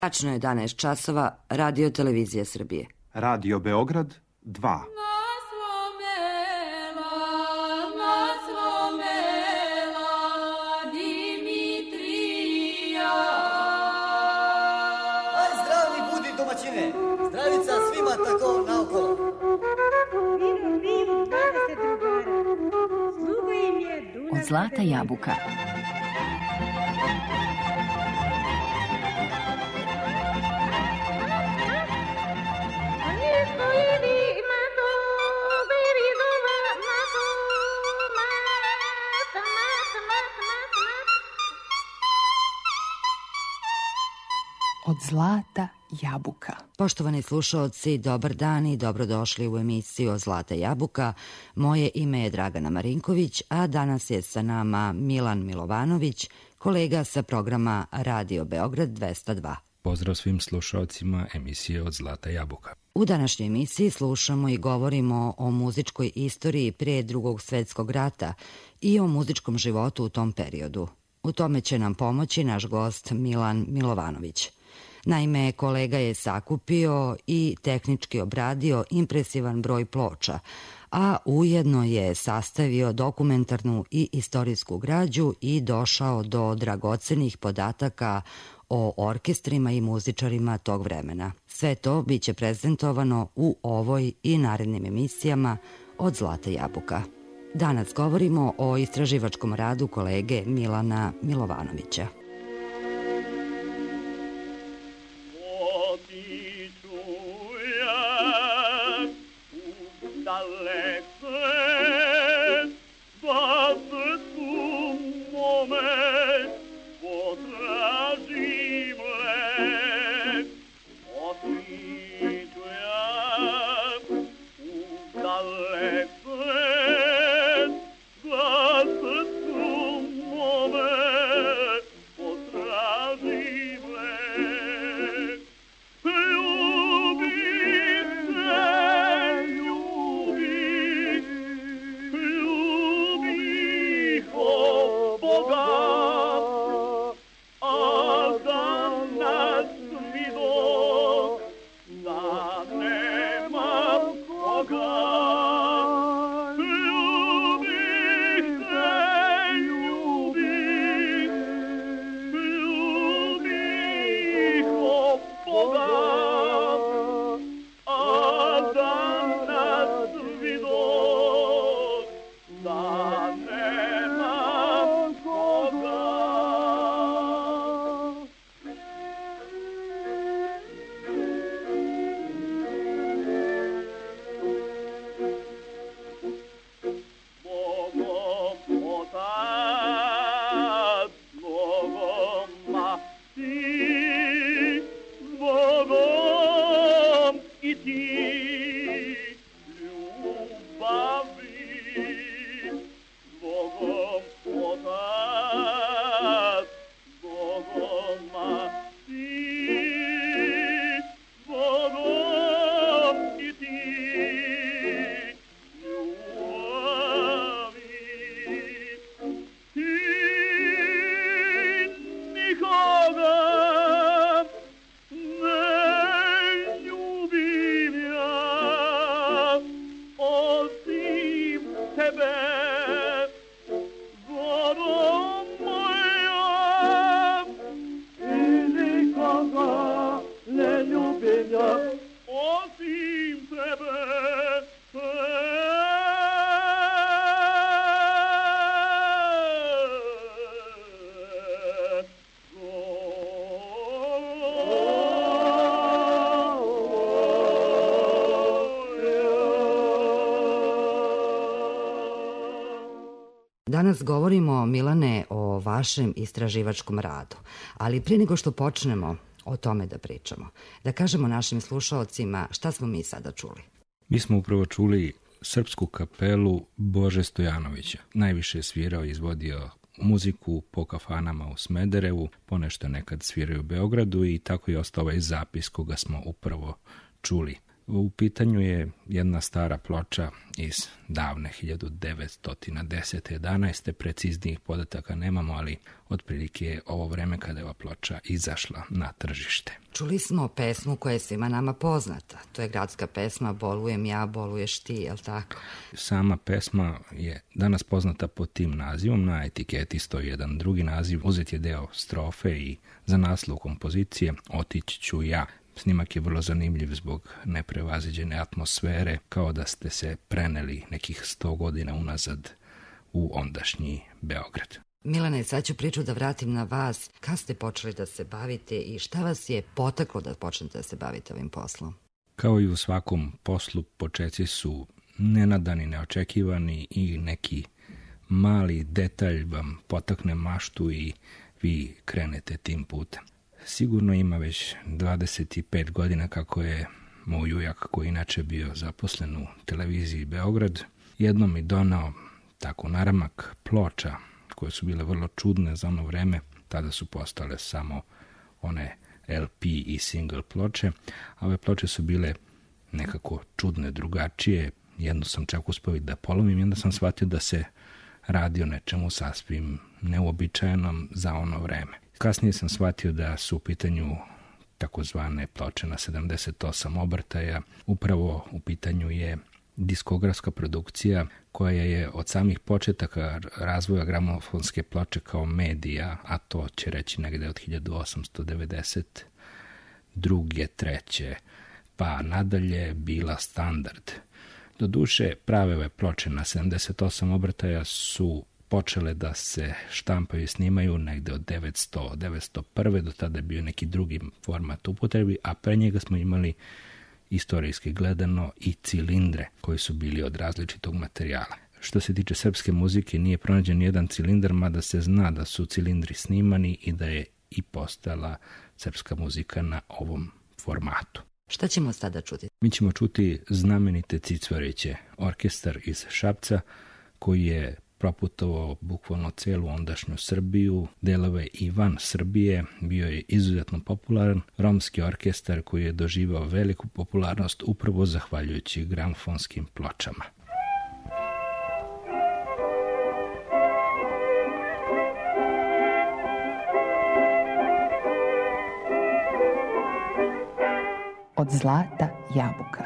Tačno je 11 časova, Radio Televizija Srbije. Radio Beograd 2. Zdravica svima tako naokolo. Od zlata jabuka. Od zlata jabuka. Poštovani slušaoci, dobar dan i dobrodošli u emisiju Od zlata jabuka. Moje ime je Dragana Marinković, a danas je sa nama Milan Milovanović, kolega sa programa Radio Beograd 202. Pozdrav svim slušaocima emisije Od zlata jabuka. U današnjoj emisiji slušamo i govorimo o muzičkoj istoriji prije Drugog svjetskog rata i o muzičkom životu u tom periodu. U tome će nam pomoći naš gost Milan Milovanović. Naime, kolega je sakupio i tehnički obradio impresivan broj ploča, a ujedno je sastavio dokumentarnu i istorijsku građu i došao do dragocenih podataka o orkestrima i muzičarima tog vremena. Sve to biće prezentovano u ovoj i narednim emisijama Od zlata jabuka. Danas govorimo o istraživačkom radu kolege Milana Milovanovića. Danas govorimo, Milane, o vašem istraživačkom radu, ali prije nego što počnemo o tome da pričamo, da kažemo našim slušaocima šta smo mi sada čuli. Mi smo upravo čuli srpsku kapelu Bože Stojanovića. Najviše je svirao i izvodio muziku po kafanama u Smederevu, ponešto nekad sviraju u Beogradu i tako je ostao ovaj zapis koga smo upravo čuli. U pitanju je jedna stara ploča iz davne 1910. 11. Preciznijih podataka nemamo, ali otprilike je ovo vreme kada je ova ploča izašla na tržište. Čuli smo pesmu koja je svima nama poznata. To je gradska pesma Bolujem ja, boluješ ti, je li tako? Sama pesma je danas poznata pod tim nazivom. Na etiketi stoji jedan drugi naziv. Uzet je deo strofe i za naslov kompozicije Otići ću ja. Snimak je vrlo zanimljiv zbog neprevaziđene atmosfere, kao da ste se preneli nekih 100 godina unazad u ondašnji Beograd. Milane, sad ću priču da vratim na vas. Kad ste počeli da se bavite i šta vas je potaklo da počnete da se bavite ovim poslom? Kao i u svakom poslu, počeci su nenadani, neočekivani i neki mali detalj vam potakne maštu i vi krenete tim putem. Sigurno ima već 25 godina kako je moj ujak, koji inače bio zaposlen u televiziji Beograd, jednom mi donao tako naramak ploča koje su bile vrlo čudne za ono vreme. Tada su postale samo one LP i single ploče, a ove ploče su bile nekako čudne, drugačije. Jednu sam čak uspeo da polomim i onda sam shvatio da se radi o nečemu sasvim neuobičajenom za ono vreme. Kasnije sam shvatio da su u pitanju takozvane ploče na 78 obrtaja. Upravo u pitanju je diskografska produkcija koja je od samih početaka razvoja gramofonske ploče kao medija, a to će reći negde od 1892. 3. pa nadalje bila standard. Doduše, prave ove ploče na 78 obrtaja su počele da se štampaju i snimaju negde od 901. Do tada je bio neki drugi format upotrebi, a pre njega smo imali istorijski gledano i cilindre koji su bili od različitog materijala. Što se tiče srpske muzike, nije pronađen jedan cilindar, mada se zna da su cilindri snimani i da je i postala srpska muzika na ovom formatu. Šta ćemo sada čuti? Mi ćemo čuti znamenite Cicvareće, orkestar iz Šapca, koji je proputovao bukvalno celu ondašnju Srbiju, delove i van Srbije, bio je izuzetno popularan romski orkestar koji je doživao veliku popularnost upravo zahvaljujući gramofonskim pločama. Od zlata jabuka.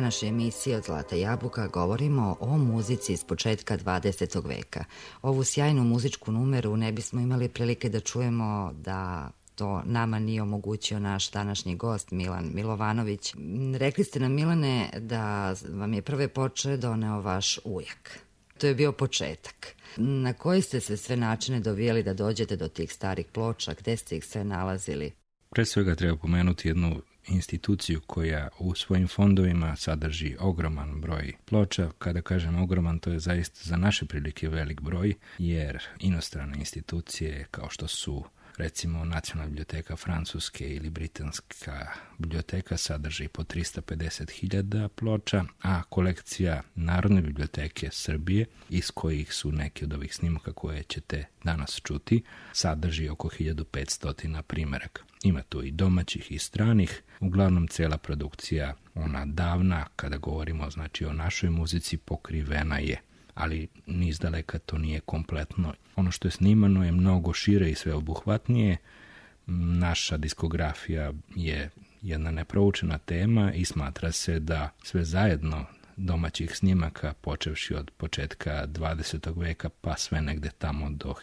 današnjoj emisiji Od zlata jabuka govorimo o muzici iz početka 20. veka. Ovu sjajnu muzičku numeru ne bismo imali prilike da čujemo da to nama nije omogućio naš današnji gost Milan Milovanović. Rekli ste nam, Milane, da vam je prve ploče doneo vaš ujak. To je bio početak. Na koji ste se sve načine dovijali da dođete do tih starih ploča? Gde ste ih sve nalazili? Pre svega treba pomenuti jednu instituciju koja u svojim fondovima sadrži ogroman broj ploča. Kada kažem ogroman, to je zaista za naše prilike velik broj, jer inostrane institucije kao što su recimo Nacionalna biblioteka Francuske ili Britanska biblioteka sadrži po 350.000 ploča, a kolekcija Narodne biblioteke Srbije, iz kojih su neki od ovih snimaka koje ćete danas čuti, sadrži oko 1500 primeraka. Ima tu i domaćih i stranih, uglavnom cela produkcija, ona davna, kada govorimo znači o našoj muzici, pokrivena je, ali ni izdaleka to nije kompletno. Ono što je snimano je mnogo šire i sveobuhvatnije. Naša diskografija je jedna neproučena tema i smatra se da sve zajedno domaćih snimaka, počevši od početka 20. veka pa sve negde tamo do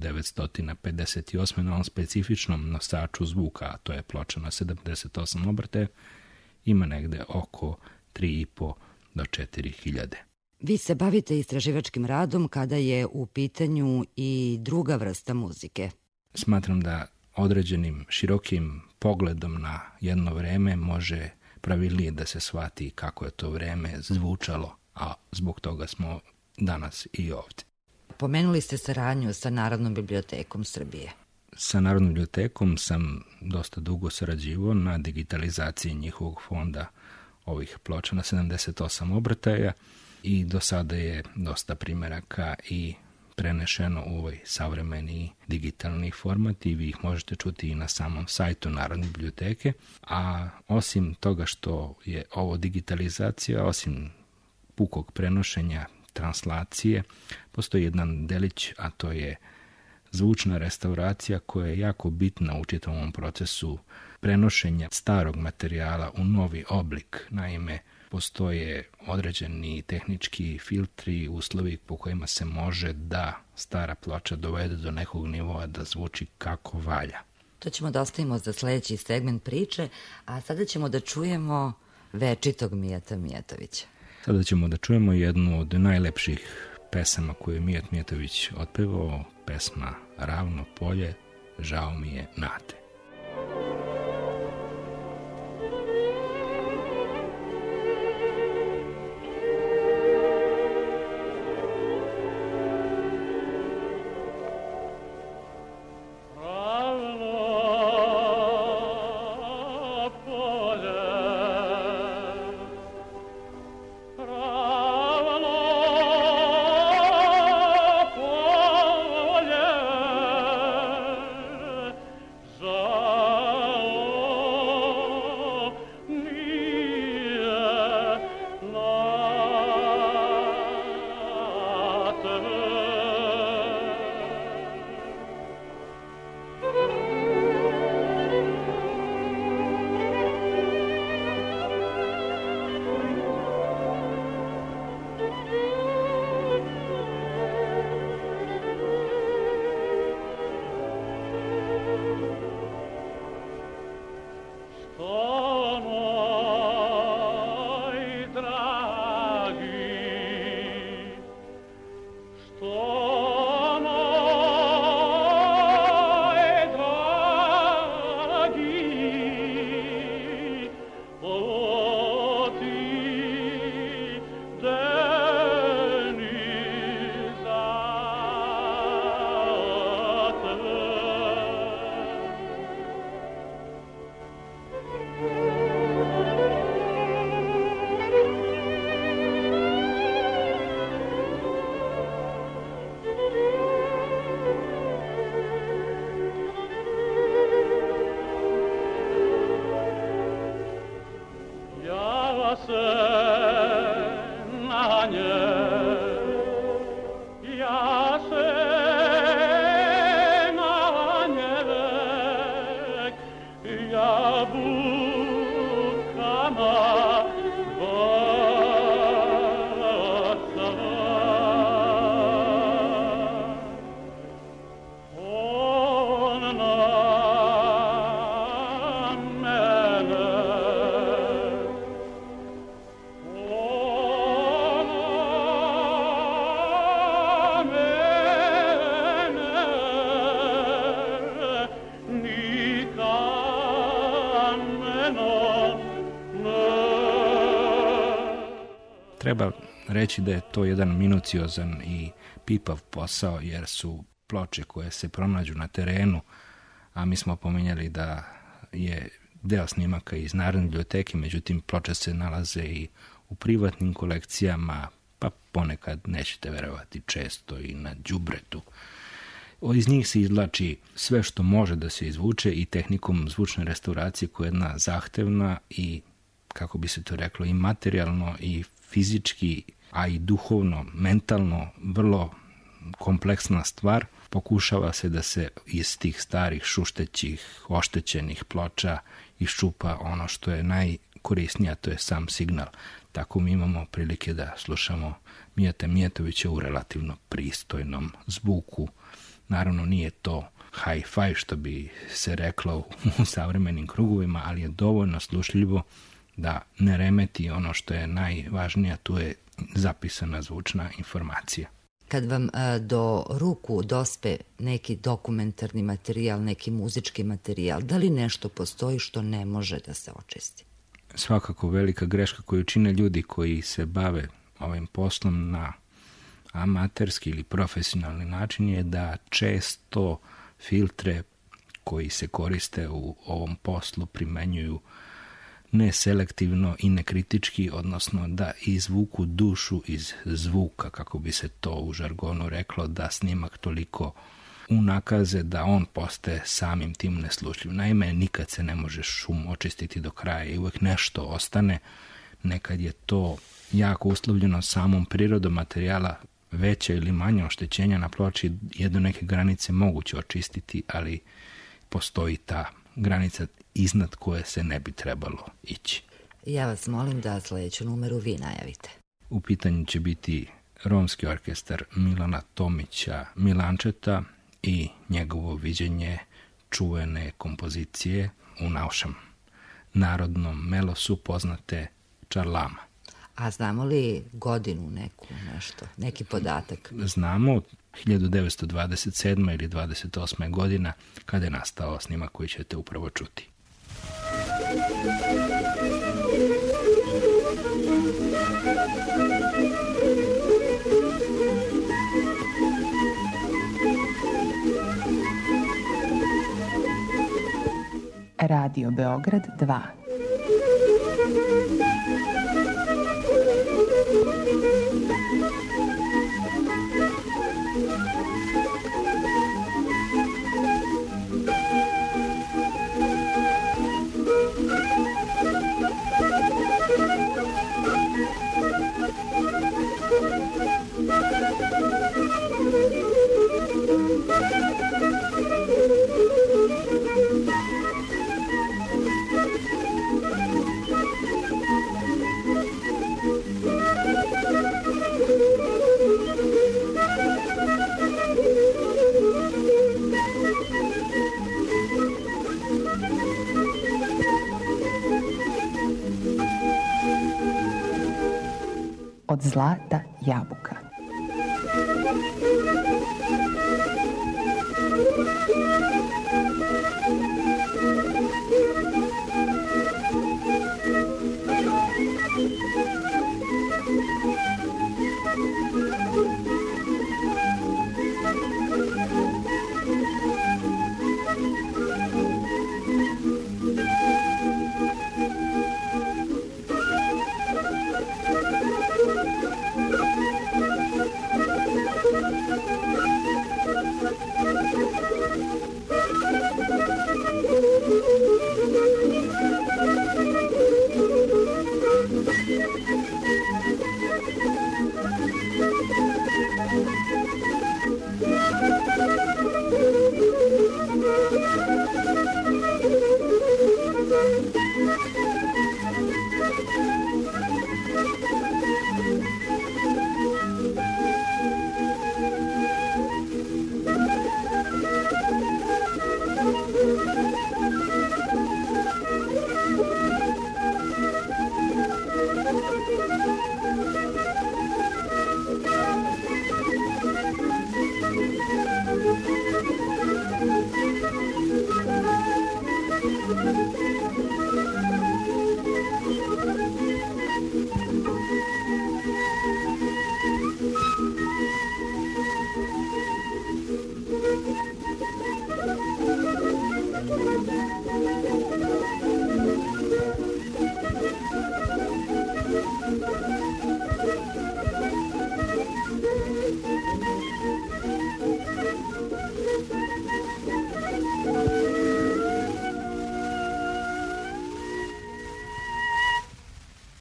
1958. na onom specifičnom nosaču zvuka, a to je ploča na 78 obrte, ima negde oko 3.500 do 4.000. Vi se bavite istraživačkim radom kada je u pitanju i druga vrsta muzike. Smatram da određenim širokim pogledom na jedno vreme može pravilnije da se shvati kako je to vreme zvučalo, a zbog toga smo danas i ovdje. Pomenuli ste saradnju sa Narodnom bibliotekom Srbije. Sa Narodnom bibliotekom sam dosta dugo sarađivao na digitalizaciji njihovog fonda ovih ploča na 78 obrtaja i do sada je dosta primeraka i prenešeno u ovaj savremeni digitalni format i vi ih možete čuti i na samom sajtu Narodne biblioteke. A osim toga što je ovo digitalizacija, osim pukog prenošenja, translacije, postoji jedan delić, a to je zvučna restauracija koja je jako bitna u čitavom procesu prenošenja starog materijala u novi oblik. Naime, postoje određeni tehnički filtri, uslovi po kojima se može da stara ploča dovede do nekog nivoa da zvuči kako valja. To ćemo da ostavimo za sledeći segment priče, a sada ćemo da čujemo večitog Mijata Mijatovića. Sada ćemo da čujemo jednu od najlepših pesama koju je Mijat Mijatović otpevao, pesma Ravno polje, žao mi je Nate. So Treba reći da je to jedan minuciozan i pipav posao, jer su ploče koje se pronađu na terenu, a mi smo pominjali da je deo snimaka iz Narodne biblioteke, međutim ploče se nalaze i u privatnim kolekcijama, pa ponekad, nećete verovati, često i na đubretu. Iz njih se izvlači sve što može da se izvuče i tehnikom zvučne restauracije koja je jedna zahtevna i, kako bi se to reklo, i materijalno i fizički, a i duhovno, mentalno, vrlo kompleksna stvar. Pokušava se da se iz tih starih, šuštećih, oštećenih ploča iščupa ono što je najkorisnije, a to je sam signal. Tako mi imamo prilike da slušamo Mijata Mijatovića u relativno pristojnom zvuku. Naravno, nije to hi-fi, što bi se reklo u savremenim krugovima, ali je dovoljno slušljivo da ne remeti ono što je najvažnije, tu je zapisana zvučna informacija. Kad vam do ruku dospe neki dokumentarni materijal, neki muzički materijal, da li nešto postoji što ne može da se očisti? Svakako velika greška koju čine ljudi koji se bave ovim poslom na amaterski ili profesionalni način je da često filtre koji se koriste u ovom poslu primenjuju neselektivno i nekritički, odnosno da izvuku dušu iz zvuka, kako bi se to u žargonu reklo, da snimak toliko unakaze da on postaje samim tim neslušljiv. Naime, nikad se ne može šum očistiti do kraja i uvek nešto ostane. Nekad je to jako uslovljeno samom prirodom materijala, veće ili manje oštećenja na ploči je do neke granice moguće očistiti, ali postoji ta granica iznad koje se ne bi trebalo ići. Ja vas molim da sledeću numeru vi najavite. U pitanju će biti romski orkestar Milana Tomića Milančeta i njegovo viđenje čuvene kompozicije u našem narodnom melosu poznate Čarlama. A znamo li godinu neku, nešto, neki podatak? Znamo, 1927. ili 28. godina, kada je nastao snimak koji ćete upravo čuti. Radio Beograd 2. Od zlata jabuka.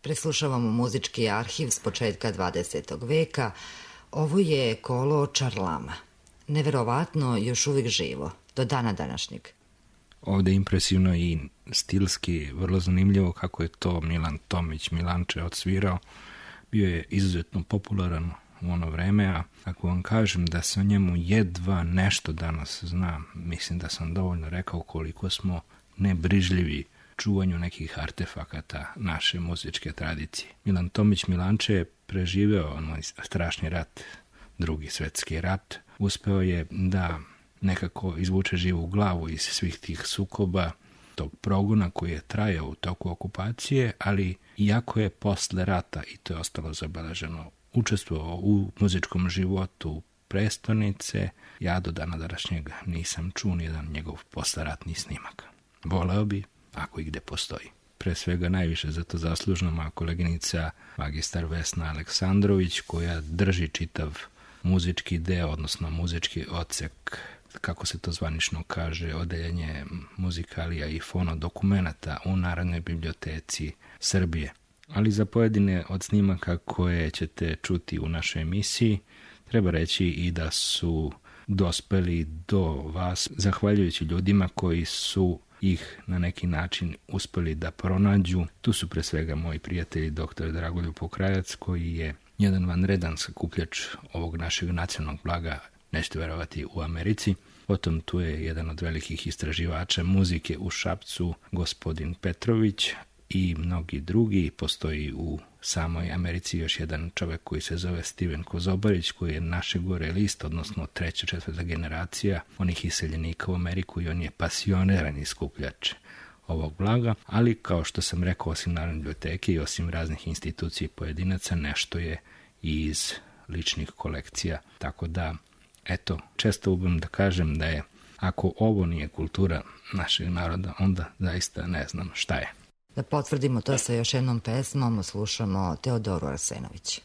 Preslušavamo muzički arhiv s početka 20. veka. Ovo je kolo Čarlama. Neverovatno, još uvijek živo, do dana današnjeg. Ovde je impresivno i stilski vrlo zanimljivo kako je to Milan Tomić Milanče odsvirao. Bio je izuzetno popularan u ono vreme, a ako vam kažem da se o njemu jedva nešto danas zna, mislim da sam dovoljno rekao koliko smo nebrižljivi čuvanju nekih artefakata naše muzičke tradicije. Milan Tomić Milanče je preživeo onaj strašni rat, Drugi svetski rat. Uspeo je da nekako izvuče živu glavu iz svih tih sukoba, tog progona koji je trajao u toku okupacije, ali iako je posle rata, i to je ostalo zabeleženo, učestvovao u muzičkom životu prestonice, ja do dana današnjeg nisam čuo nijedan njegov posleratni snimak. Voleo bi, ako i gde postoji. Pre svega najviše za to zaslužna moja koleginica magistar Vesna Aleksandrović, koja drži čitav muzički deo, odnosno muzički odsek, kako se to zvanično kaže, odeljenje muzikalija i fonodokumenata u Narodnoj biblioteci Srbije. Ali za pojedine od snimaka koje ćete čuti u našoj emisiji, treba reći i da su dospeli do vas zahvaljujući ljudima koji su ih na neki način uspeli da pronađu. Tu su pre svega moji prijatelji dr. Dragoljub Pokrajac, koji je jedan vanredan sakupljač ovog našeg nacionalnog blaga, nećete verovati, u Americi. Potom tu je jedan od velikih istraživača muzike u Šapcu, gospodin Petrović, i mnogi drugi. Postoji u samoj Americi još jedan čovek koji se zove Steven Kozobarić, koji je naše gore list, odnosno 3. 4. generacija onih iseljenika u Ameriku, i on je pasionerani skupljač ovog blaga, ali kao što sam rekao, osim Narodne biblioteke i osim raznih institucija i pojedinaca, nešto je i iz ličnih kolekcija. Tako da, eto, često ubim da kažem da je, ako ovo nije kultura našeg naroda, onda zaista ne znam šta je. Da potvrdimo to sa još jednom pesmom, slušamo Teodoru Arsenović.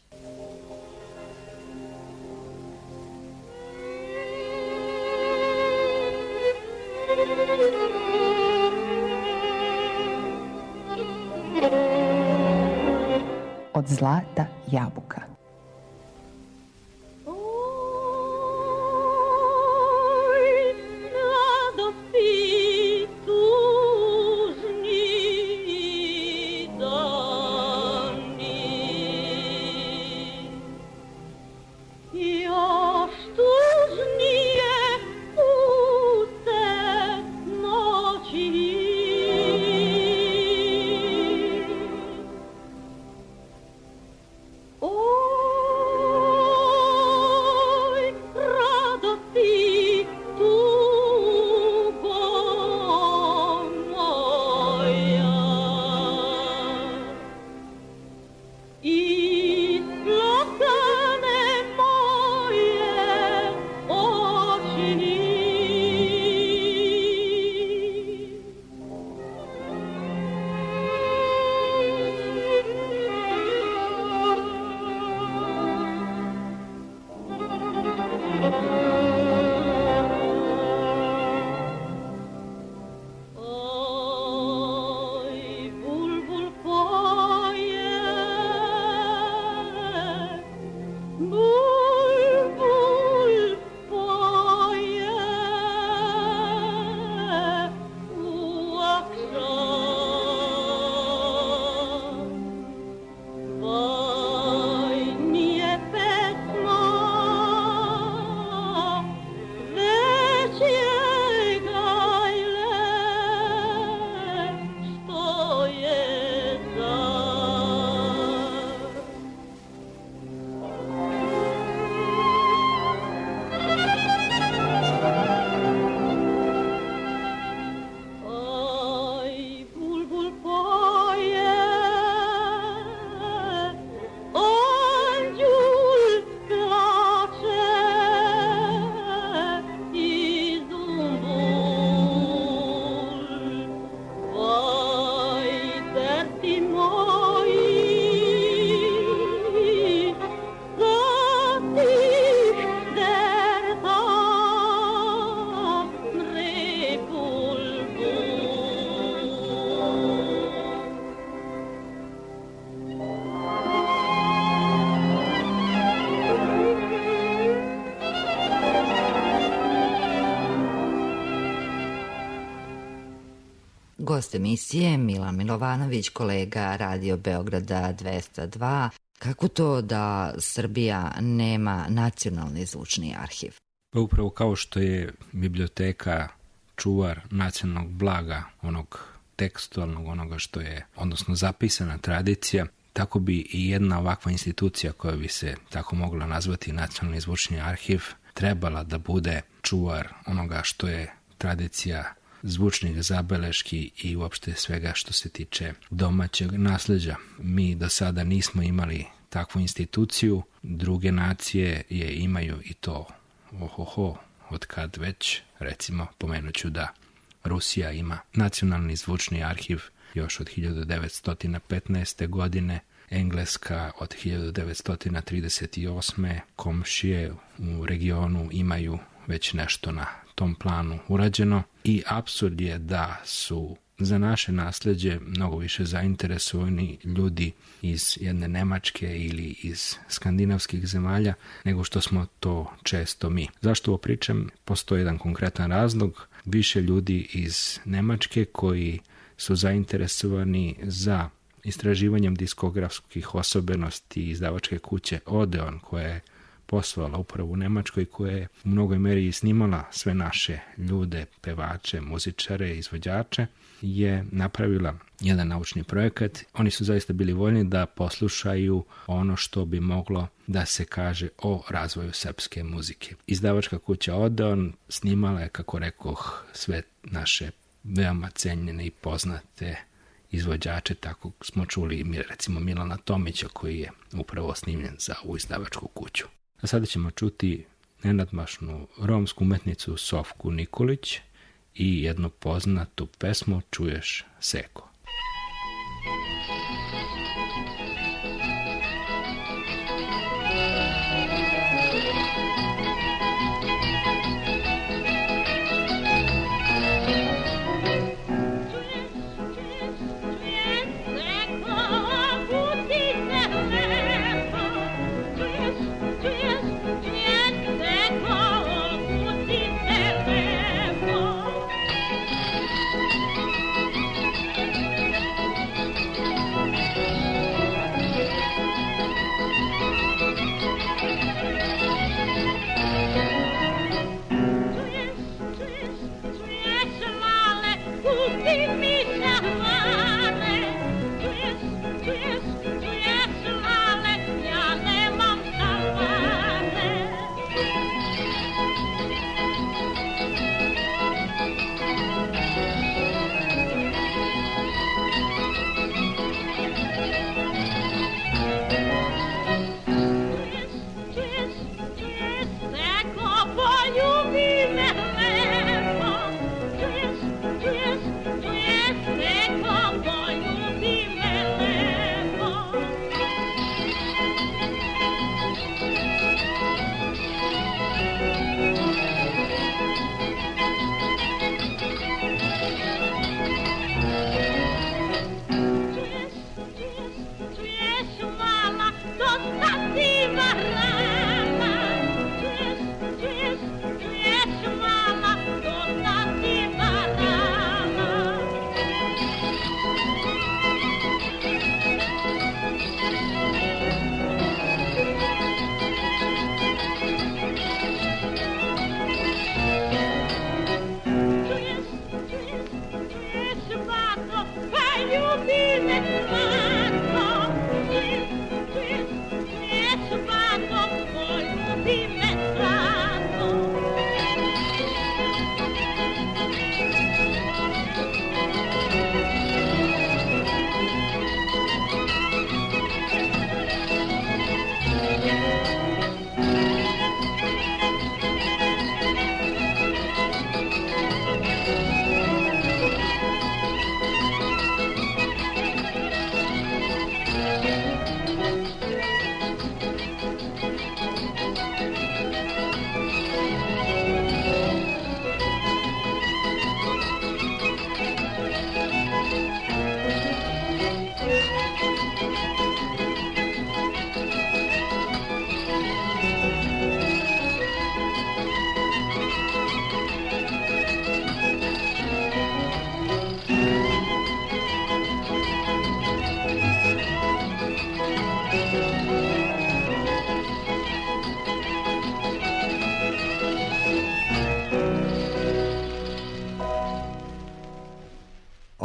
Od zlata jabuka. Oh Gost emisije Milan Milovanović, kolega Radio Beograda 202. Kako to da Srbija nema nacionalni zvučni arhiv? Pa upravo kao što je biblioteka čuvar nacionalnog blaga, onog tekstualnog, onoga što je, odnosno zapisana tradicija, tako bi i jedna ovakva institucija koja bi se tako mogla nazvati Nacionalni zvučni arhiv trebala da bude čuvar onoga što je tradicija zvučnih zabeleški i uopšte svega što se tiče domaćeg nasleđa. Mi do sada nismo imali takvu instituciju, druge nacije je imaju i to od kad već, recimo pomenuću da Rusija ima Nacionalni zvučni arhiv još od 1915. godine, Engleska od 1938. Komšije u regionu imaju već nešto na tom planu urađeno i apsurd je da su za naše nasleđe mnogo više zainteresovani ljudi iz jedne Nemačke ili iz skandinavskih zemalja nego što smo to često mi. Zašto ovo pričam? Postoji jedan konkretan razlog. Više ljudi iz Nemačke koji su zainteresovani za istraživanjem diskografskih osobenosti izdavačke kuće Odeon, koja je poslovala upravo u Nemačkoj, koja je u mnogoj meri snimala sve naše ljude, pevače, muzičare, izvođače, je napravila jedan naučni projekat. Oni su zaista bili voljni da poslušaju ono što bi moglo da se kaže o razvoju srpske muzike. Izdavačka kuća Odeon snimala je, kako rekoh, sve naše veoma cenjene i poznate izvođače, tako smo čuli recimo Milana Tomića koji je upravo snimljen za ovu izdavačku kuću. A sada ćemo čuti nenadmašnu romsku umetnicu Sofku Nikolić i jednu poznatu pesmu Čuješ Seko. Yes.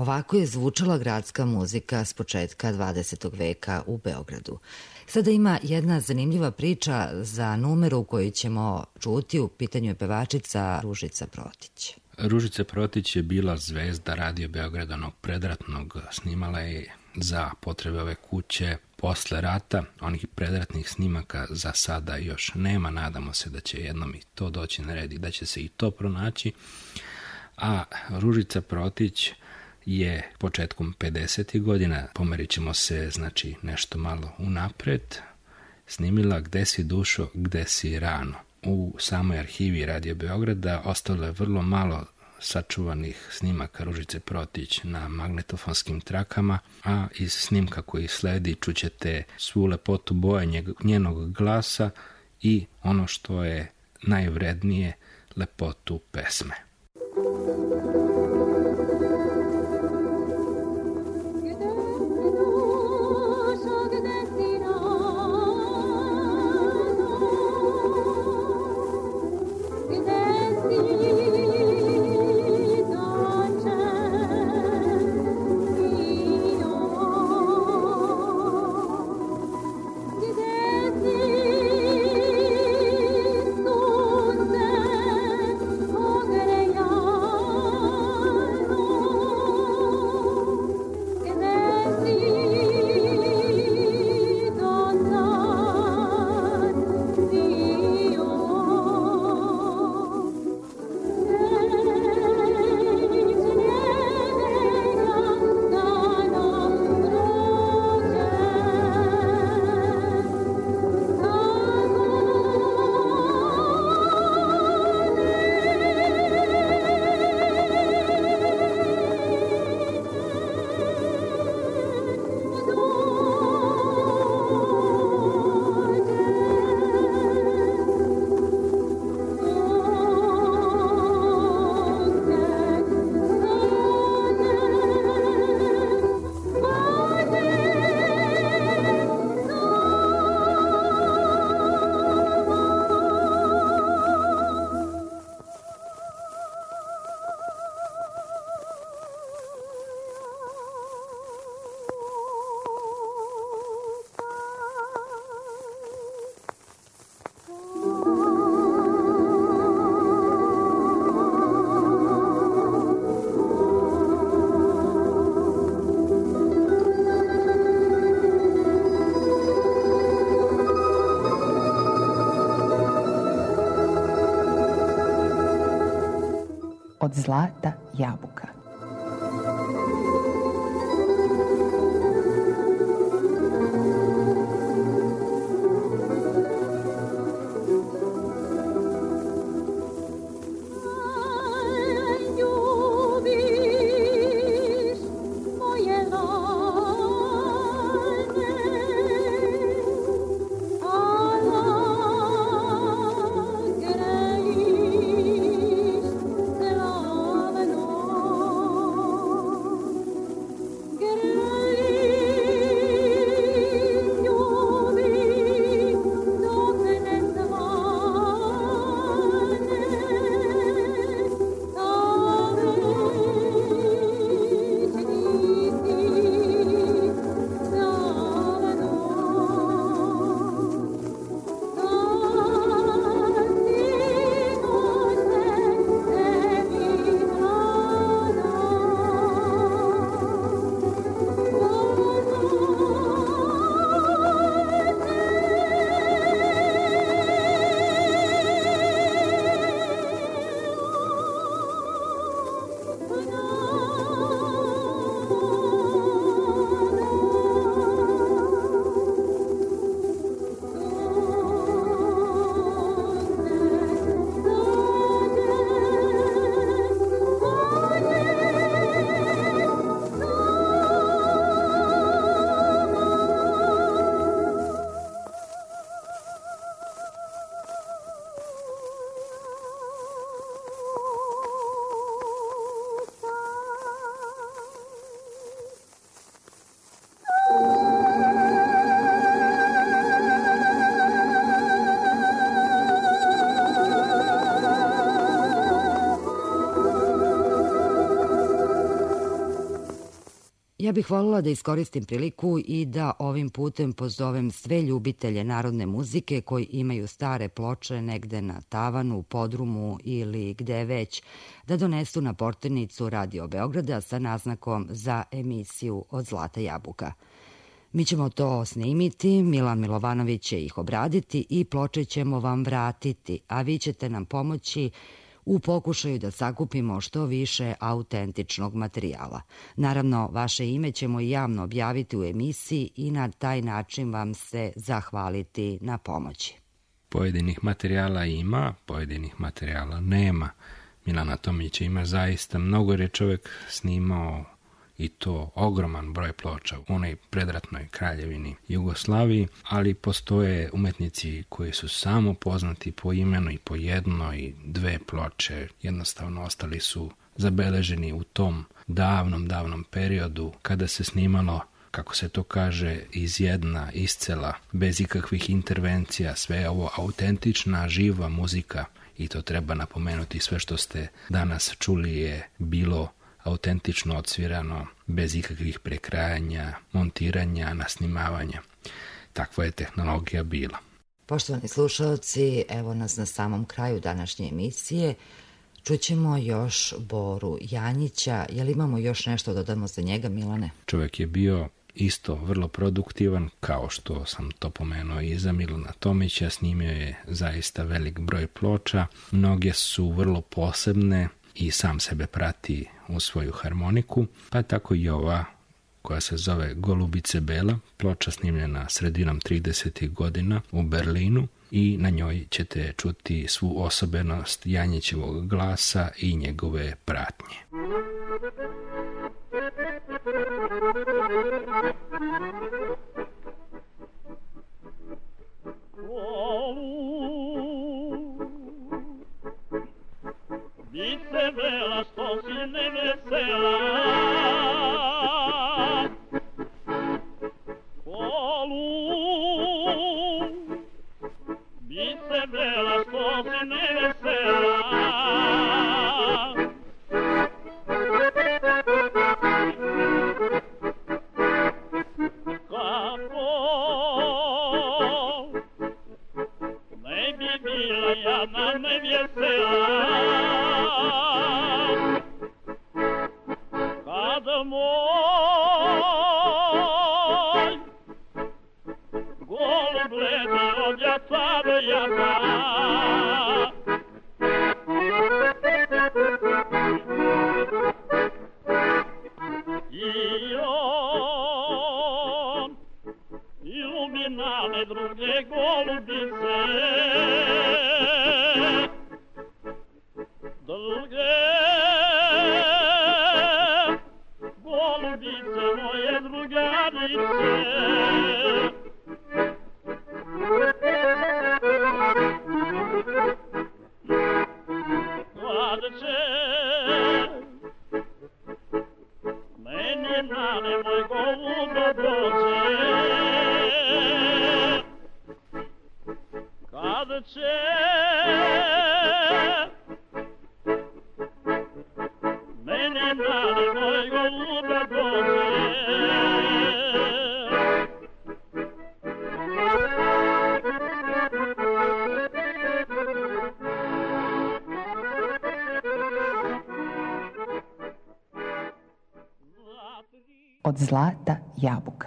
Ovako je zvučala gradska muzika s početka 20. veka u Beogradu. Sada ima jedna zanimljiva priča za numeru u kojoj ćemo čuti. U pitanju je pevačica Ružica Protić. Ružica Protić je bila zvezda Radio Beograda, onog predratnog. Snimala je za potrebe ove kuće posle rata. Onih predratnih snimaka za sada još nema. Nadamo se da će jednom i to doći na red i da će se i to pronaći. A Ružica Protić je početkom 50. godina, pomerit ćemo se znači nešto malo unapred, snimila Gde si dušo, gde si rano. U samoj arhivi Radio Beograda ostalo je vrlo malo sačuvanih snimaka Ružice Protić na magnetofonskim trakama, a iz snimka koji sledi čućete svu lepotu boja njenog glasa i ono što je najvrednije, lepotu pesme. Od zlata jabuka. Oh Ja bih voljela da iskoristim priliku i da ovim putem pozovem sve ljubitelje narodne muzike koji imaju stare ploče negde na tavanu, podrumu ili gde već, da donesu na portirnicu Radio Beograda sa naznakom za emisiju Od zlata jabuka. Mi ćemo to snimiti, Milan Milovanović će ih obraditi i ploče ćemo vam vratiti, a vi ćete nam pomoći u pokušaju da sakupimo što više autentičnog materijala. Naravno, vaše ime ćemo i javno objaviti u emisiji i na taj način vam se zahvaliti na pomoći. Pojedinih materijala ima, pojedinih materijala nema. Milana Tomića ima zaista mnogo, jer je čovjek snimao i to ogroman broj ploča u onoj predratnoj kraljevini Jugoslaviji, ali postoje umetnici koji su samo poznati po imenu i po jednoj, dve ploče. Jednostavno ostali su zabeleženi u tom davnom periodu kada se snimalo, kako se to kaže, iz jedna, iscela, bez ikakvih intervencija. Sve je ovo autentična, živa muzika i to treba napomenuti. Sve što ste danas čuli je bilo autentično odsvirano, bez ikakvih prekrajanja, montiranja, nasnimavanja. Takva je tehnologija bila. Poštovani slušalci, evo nas na samom kraju današnje emisije. Čućemo još Boru Janjića. Je li imamo još nešto da dodamo za njega, Milane? Čovjek je bio isto vrlo produktivan, kao što sam to pomenuo i za Milana Tomića. Snimio je zaista velik broj ploča. Mnoge su vrlo posebne i sam sebe prati u svoju harmoniku, pa tako i ova koja se zove Golubice Bela, ploča snimljena sredinom 30. godina u Berlinu, i na njoj ćete čuti svu osobenost Janjićevog glasa i njegove pratnje. Bice bela, što si nevesela, bice bela, što si nevesela, kako ne bi bila jadna nevesela, kada moj golub leti od jata do jata. I on iluminane druge golubice, druge golubice moje drugarice. Kada će meni na nemoj golubo dođe, kada će meni na nemoj golubo dođe. Od zlata jabuka.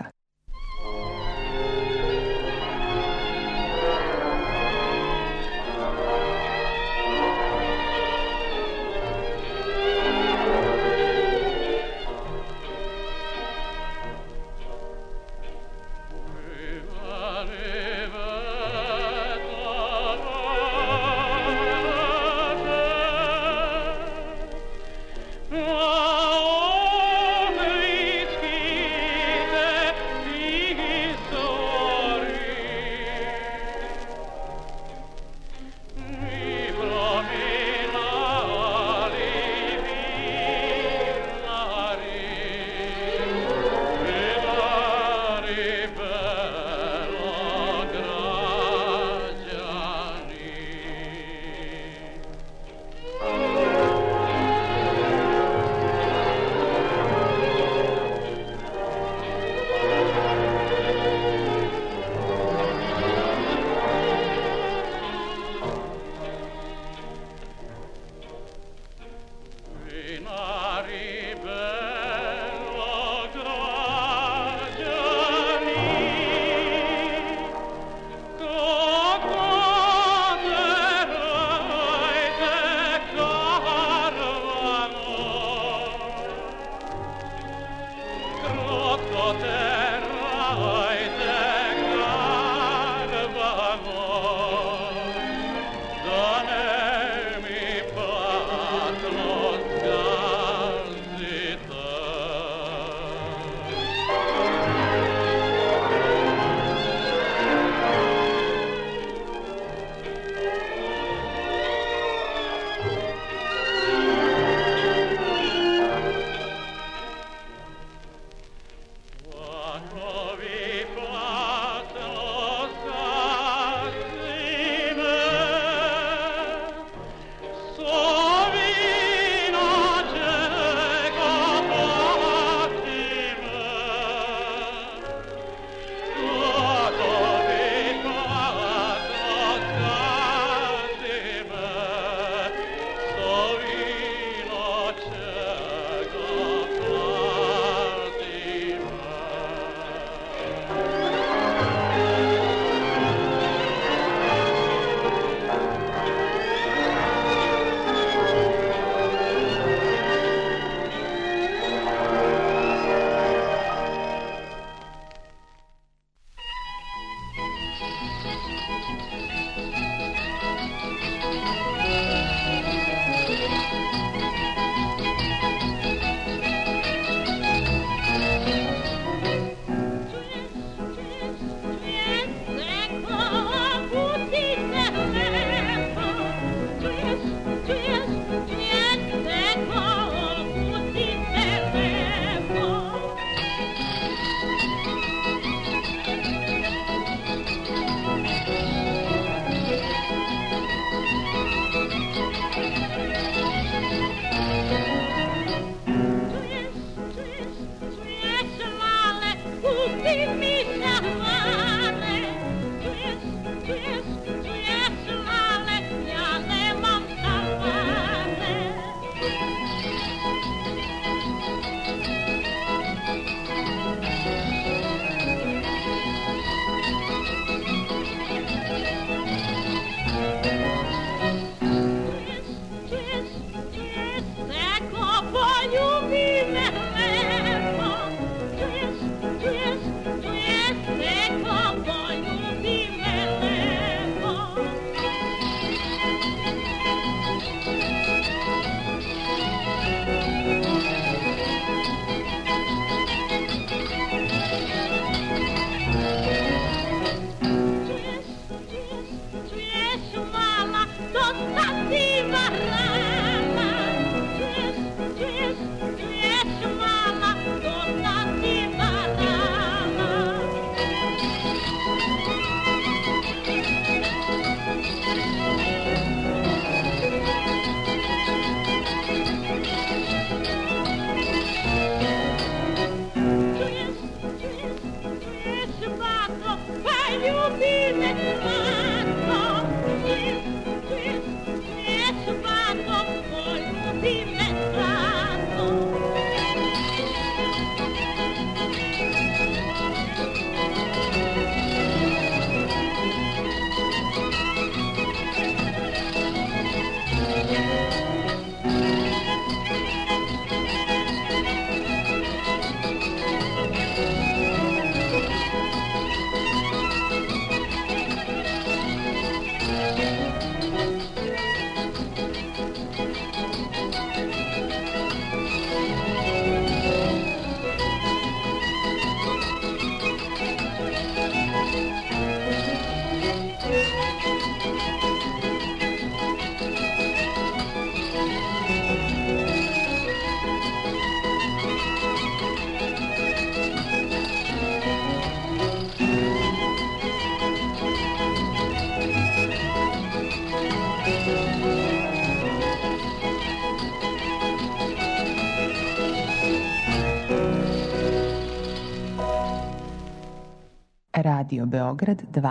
Radio Beograd 2.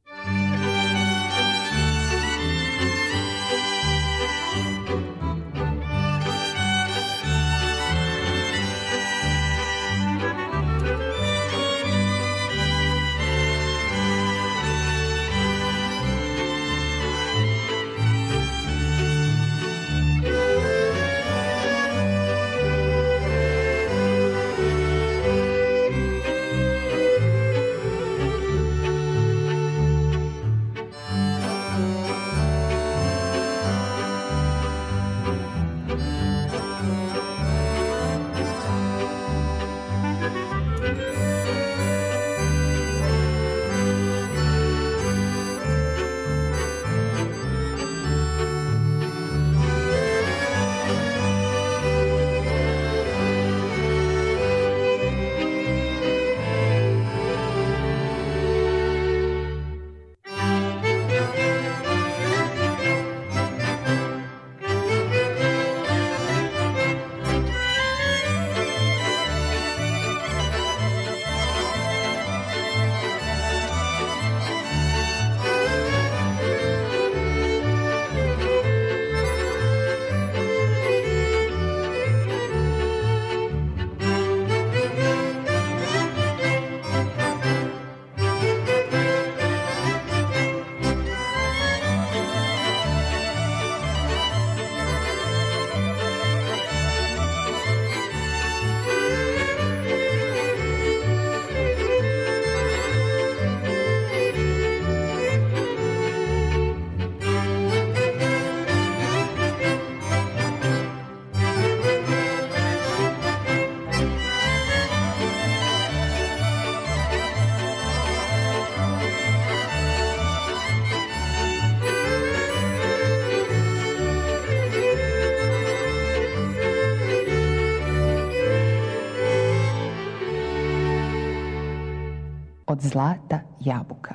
Od zlata jabuka.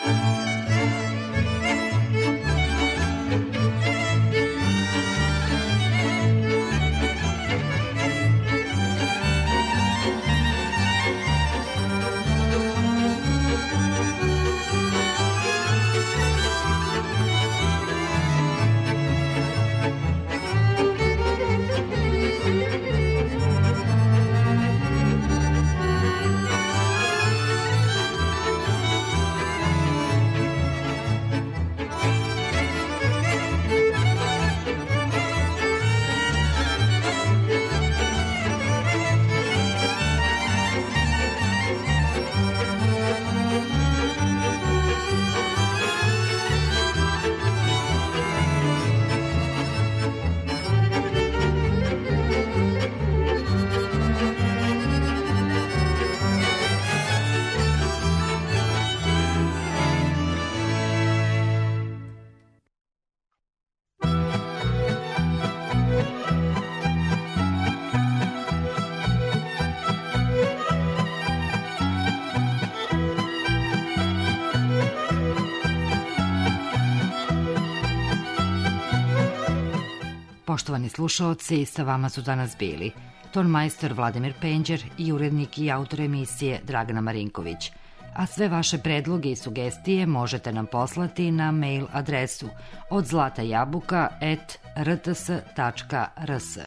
Poštovani slušaoci, sa vama su danas bili tonmajstor Vladimir Penđer i urednik i autor emisije Dragana Marinković. A sve vaše predloge i sugestije možete nam poslati na mail adresu odzlatajabuka@rts.rs.